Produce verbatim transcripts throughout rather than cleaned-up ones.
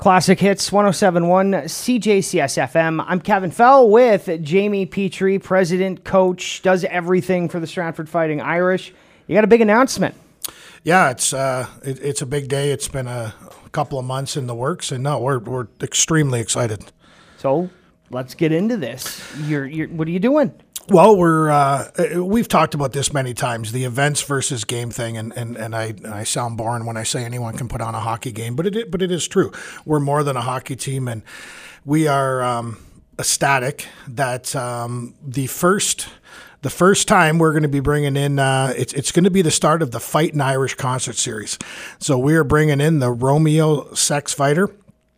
Classic Hits, one oh seven point one C J C S F M. I'm Kevin Fell with Jamie Petrie, president, coach, does everything for the Stratford Fighting Irish. You got a big announcement. Yeah, it's uh, it, it's a big day. It's been a couple of months in the works, and no, we're we're extremely excited. So let's get into this. You're, you're what are you doing? Well, we're uh, we've talked about this many times, the events versus game thing, and, and, and I I sound boring when I say anyone can put on a hockey game, but it but it is true. We're more than a hockey team, and we are um, ecstatic that um, the first the first time we're going to be bringing in uh, it's it's going to be the start of the Fightin' Irish concert series. So we are bringing in the Romeo Sex Fighter.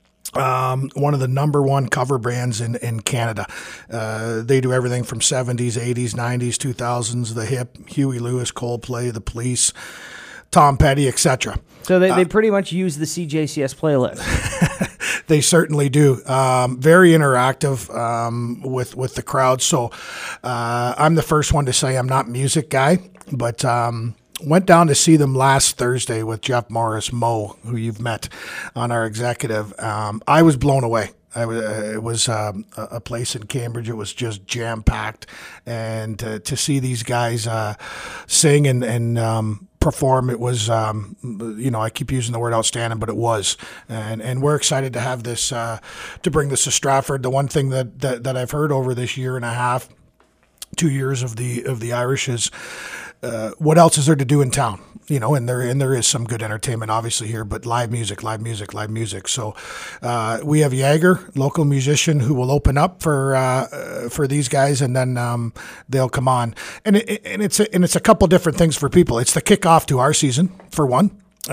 Um, one of the number one cover bands in, in Canada. Uh, they do everything from seventies, eighties, nineties, two thousands, The Hip, Huey Lewis, Coldplay, The Police, Tom Petty, et cetera. So they, uh, they pretty much use the C J C S playlist. They certainly do. Um, very interactive um, with, with the crowd. So uh, I'm the first one to say I'm not a music guy, but... Um, Went down to see them last Thursday with Jeff Morris, Mo, who you've met on our executive. Um, I was blown away. I was, uh, it was um, a place in Cambridge. It was just jam-packed. And uh, to see these guys uh, sing and, and um, perform, it was, um, you know, I keep using the word outstanding, but it was. And and we're excited to have this, uh, to bring this to Stratford. The one thing that, that, that I've heard over this year and a half, two years of the of the Irish is, Uh, what else is there to do in town? You know, and there and there is some good entertainment obviously here, but live music, live music, live music. So uh, we have Jagger, local musician, who will open up for uh, for these guys, and then um, they'll come on. And it, and it's a, and it's a couple different things for people. It's the kickoff to our season for one.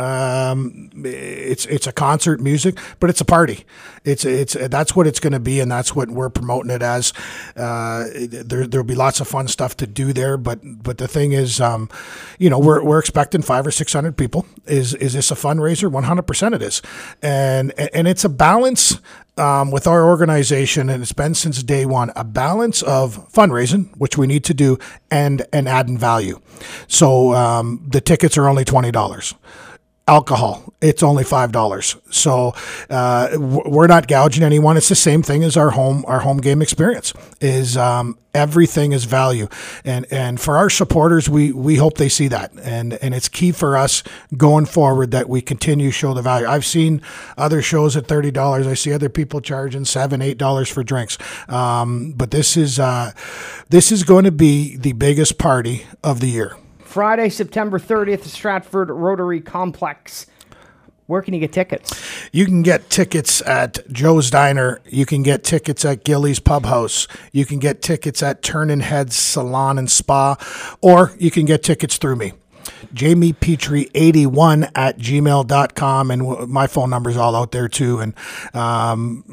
Um, it's it's a concert music, but it's a party. It's it's that's what it's going to be, and that's what we're promoting it as. Uh, there there'll be lots of fun stuff to do there, but but the thing is, um, you know, we're we're expecting five or six hundred people. Is is this a fundraiser? One hundred percent, it is, and and it's a balance. Um, with our organization, and it's been since day one, a balance of fundraising, which we need to do, and and adding value. So um, the tickets are only twenty dollars. Alcohol, it's only five dollars. So uh, we're not gouging anyone. It's the same thing as our home our home game experience. Is um, everything is value, and and for our supporters, we we hope they see that, and and it's key for us going forward that we continue to show the value. I've seen other shows at thirty dollars. I see other people charging seven, eight dollars for drinks. Um, but this is uh, this is going to be the biggest party of the year. Friday, September thirtieth, Stratford Rotary Complex. Where can you get tickets? You can get tickets at Joe's Diner. You can get tickets at Gilly's Pub House. You can get tickets at Turning Heads Salon and Spa, or you can get tickets through me. Jamie Petrie eighty-one at gmail dot com, and w- my phone number's all out there too. And um,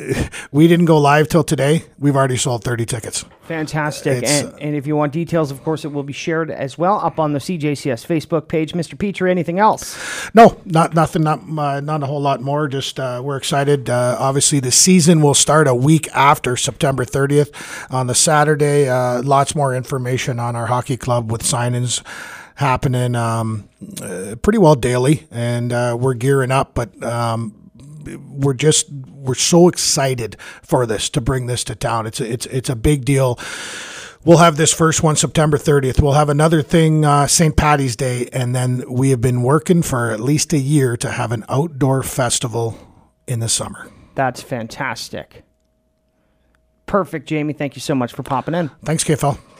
we didn't go live till today. We've already sold thirty tickets. Fantastic. And, and if you want details, of course, it will be shared as well up on the C J C S Facebook page. Mister Petrie, anything else? No, not nothing, not uh, not a whole lot more. Just uh, we're excited. Uh, obviously, the season will start a week after September thirtieth on the Saturday. Uh, lots more information on our hockey club with sign-ins happening um, uh, pretty well daily, and uh, we're gearing up, but um, we're just we're so excited for this, to bring this to town. It's a, it's it's a big deal. We'll have this first one September thirtieth. We'll have another thing uh, Saint Paddy's Day, and then we have been working for at least a year to have an outdoor festival in the summer. That's fantastic. Perfect, Jamie. Thank you so much for popping in. Thanks, K F L.